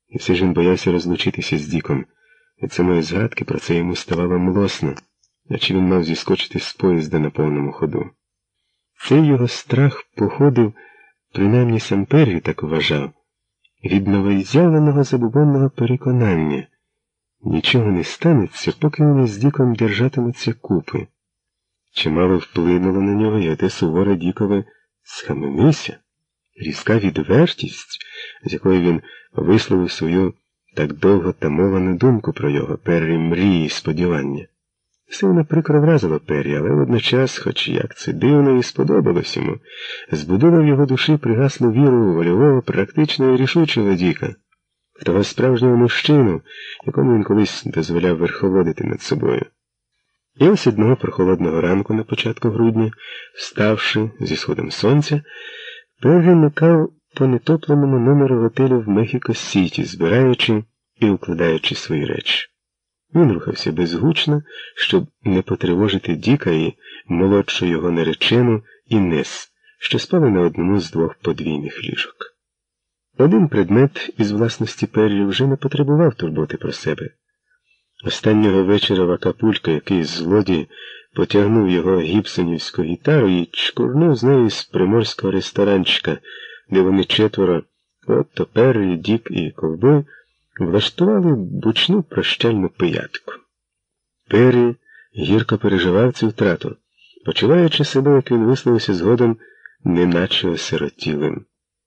І все ж він боявся розлучитися з Діком. Від самої згадки про це йому ставало млосно, наче він мав зіскочити з поїзда на повному ходу. Цей його страх походив, принаймні сам Перрі так вважав, від новоіз'явленого забобонного переконання. Нічого не станеться, поки вони з Діком держатимуться купи. Чимало вплинуло на нього і те суворе Дікове «схаменися», різка відвертість, з якою він висловив свою так довго тамовану думку про його Перрі мрії і сподівання. Сильно прикро вразило Перрі, але водночас, хоч як це дивно і сподобалось йому, збудила в його душі пригаслу віру у вольового, практичного і рішучого Діка, в того справжнього мужчину, якому він колись дозволяв верховодити над собою. І ось одного прохолодного ранку на початку грудня, вставши зі сходом сонця, Перрі микав по нетопленому номеру готелю в Мехіко-Сіті, збираючи і укладаючи свої речі. Він рухався безгучно, щоб не потривожити Діка і молодшу його наречену Інес, що спали на одному з двох подвійних ліжок. Один предмет із власності Перрі вже не потребував турботи про себе. Останнього вечора в Акапулько якийсь злодій потягнув його гібсонівську гітару і чкурнув з нею з приморського ресторанчика, де вони четверо, Отто, Перрі, Дік і ковбой, влаштували бучну прощальну пиятку. Перрі гірко переживав цю втрату, почуваючи себе, як він висловився згодом, неначе осиротілим.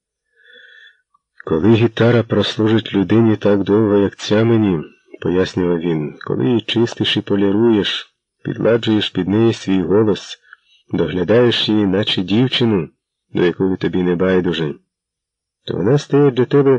«Коли гітара прослужить людині так довго, як ця мені, — пояснював він, — коли її чистиш і поліруєш, підладжуєш під неї свій голос, доглядаєш її, наче дівчину, до якої тобі не байдуже, то вона стає для тебе,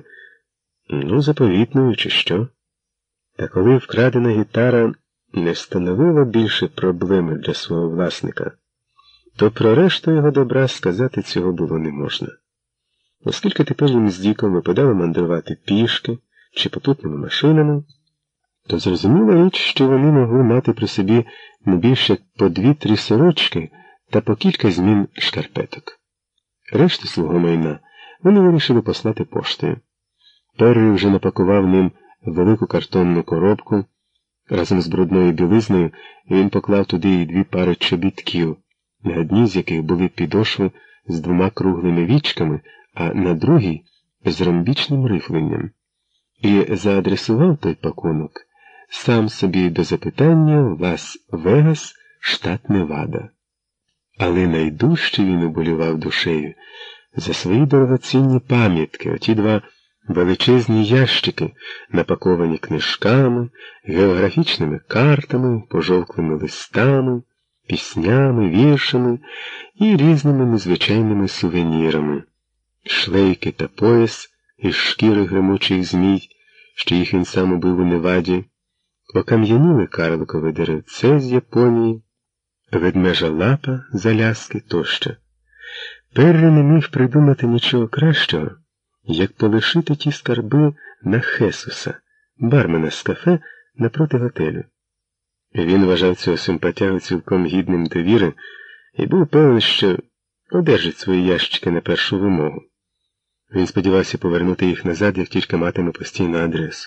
заповітною, чи що? Та коли вкрадена гітара не становила більше проблеми для свого власника, то про решту його добра сказати цього було не можна. Оскільки тепер їм з Діком випадало мандрувати пішки чи попутними машинами, то зрозуміла річ, що вони могли мати при собі не більше по 2-3 сорочки та по кілька змін шкарпеток. Решту свого майна вони вирішили послати поштою. Перрі вже напакував ним велику картонну коробку. Разом з брудною білизною він поклав туди і 2 пари чобітків, на одній з яких були підошви з 2 круглими вічками, а на другій – з ромбічним рифленням. І заадресував той пакунок сам собі до запитання Лас-Вегас, штат Невада. Але найдужче він уболівав душею за свої дорогоцінні пам'ятки, оті 2 величезні ящики, напаковані книжками, географічними картами, пожовклими листами, піснями, віршами і різними незвичайними сувенірами. Шлейки та пояс із шкіри гремучих змій, що їх він сам убив у Неваді, окам'яніли карликове деревце з Японії, ведмежа лапа з Аляски тощо. Перрі не міг придумати нічого кращого, як полишити ті скарби на Хесуса, бармена з кафе напроти готелю. Він вважав цього симпатягу цілком гідним довіри і був певен, що одержить свої ящики на першу вимогу. Він сподівався повернути їх назад, як тільки матиме постійну адресу.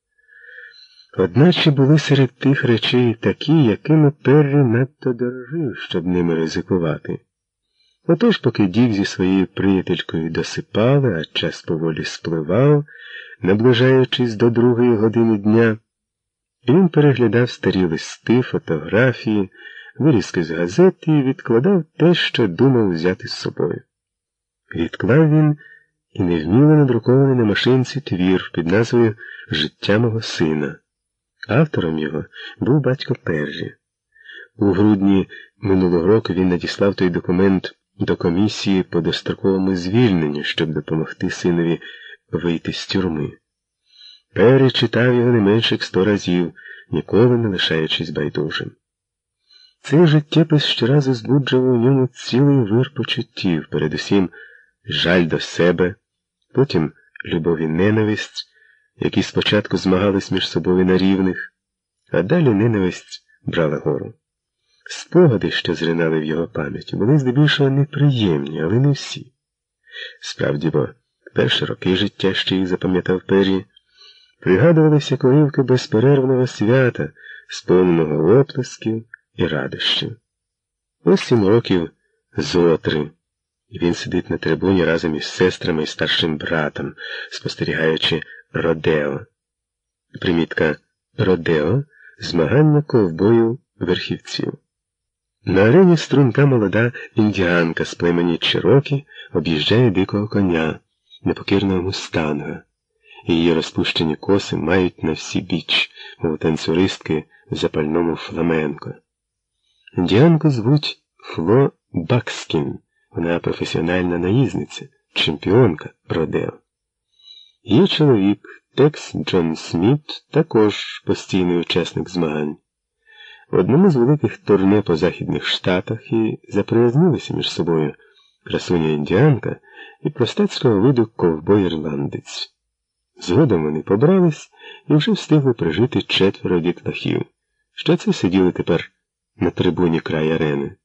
Одначе були серед тих речей такі, якими Перрі надто дорожив, щоб ними ризикувати. Отож, поки Дік зі своєю приятелькою досипали, а час поволі спливав, наближаючись до 2-ї години дня, він переглядав старі листи, фотографії, вирізки з газет і відкладав те, що думав взяти з собою. Відклав він і невміло надрукований на машинці твір під назвою «Життя мого сина». Автором його був батько Перрі. У грудні минулого року він надіслав той документ до комісії по достроковому звільненню, щоб допомогти синові вийти з тюрми. Перрі читав його не менше як 100 разів, ніколи не лишаючись байдужим. Цей життєпис щоразу збуджував у ньому цілий вир почуттів, передусім жаль до себе, потім любов і ненависть, які спочатку змагались між собою на рівних, а далі ненависть брала гору. Спогади, що зринали в його пам'яті, були здебільшого неприємні, але не всі. Справді, бо перші роки життя, що їх запам'ятав Перрі, Пригадувалися корівки безперервного свята, сповненого оплесків і радощів. Ось 7 років зотри, і він сидить на трибуні разом із сестрами і старшим братом, спостерігаючи родео. Примітка родео – змагання ковбоїв-верхівців. На арені струнка молода індіанка з племені Чирокі об'їжджає дикого коня, непокірного мустанга. Її розпущені коси мають на всі біч, мов танцюристки в запальному фламенко. Індіанку звуть Фло Бакскін. Вона професіональна наїзниця, чемпіонка родео. Її чоловік, Текс Джон Сміт, також постійний учасник змагань. В одному з великих турне по Західних Штатах і заприязнилися між собою красуня-індіанка і простацького виду ковбой-ірландець. Згодом вони побрались і вже встигли прижити 4 дітлахів. Що це сиділи тепер на трибуні край арени.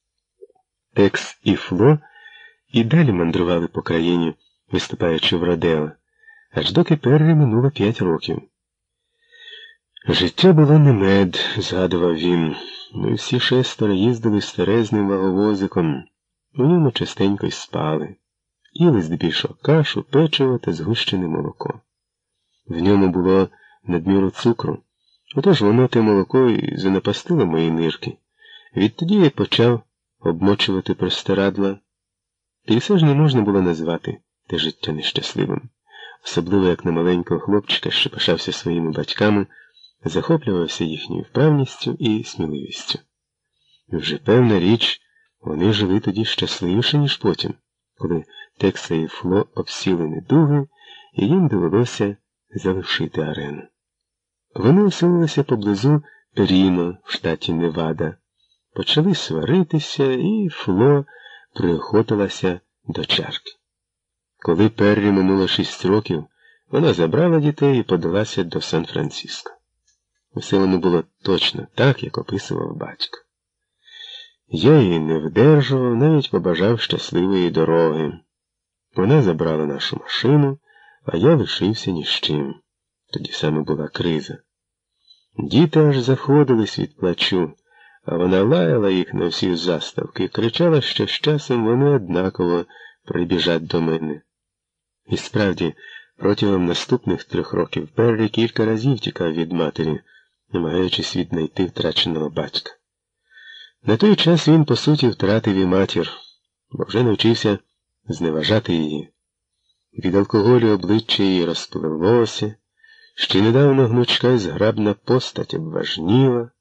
Текс і Фло і далі мандрували по країні, виступаючи в родео, аж доки Перрі минуло 5 років. Життя було не мед, згадував він. Ми всі 6 їздили старезним ваговозиком, у ньому частенько й спали. Їли здебільшого кашу, печиво та згущене молоко. В ньому було надміру цукру, отож воно те молоко і занапастило мої нирки. Відтоді я почав обмочувати простирадла. І все ж не можна було назвати те життя нещасливим. Особливо, як на маленького хлопчика, що пишався своїми батьками, захоплювався їхньою вправністю і сміливістю. І вже певна річ, вони жили тоді щасливіше, ніж потім, коли Текса і Фло обсіли недуги, і їм довелося залишити арену. Вони оселилися поблизу Ріно, в штаті Невада. Почали сваритися, і Фло приохотилася до чарки. Коли Перрі минуло 6 років, вона забрала дітей і подалася до Сан-Франциско. Усе воно було точно так, як описував батько. Я її не вдержував, навіть побажав щасливої дороги. Вона забрала нашу машину, а я лишився ні з чим. Тоді саме була криза. Діти аж заходились від плачу, а вона лаяла їх на всі заставки і кричала, що з часом вони однаково прибіжать до мене. І справді, протягом наступних 3 років Перрі кілька разів тікав від матері, намагаючись віднайти втраченого батька. На той час він, по суті, втратив і матір, бо вже навчився зневажати її. Від алкоголю обличчя її розпливлося, ще недавно гнучка й зграбна постать обважніла,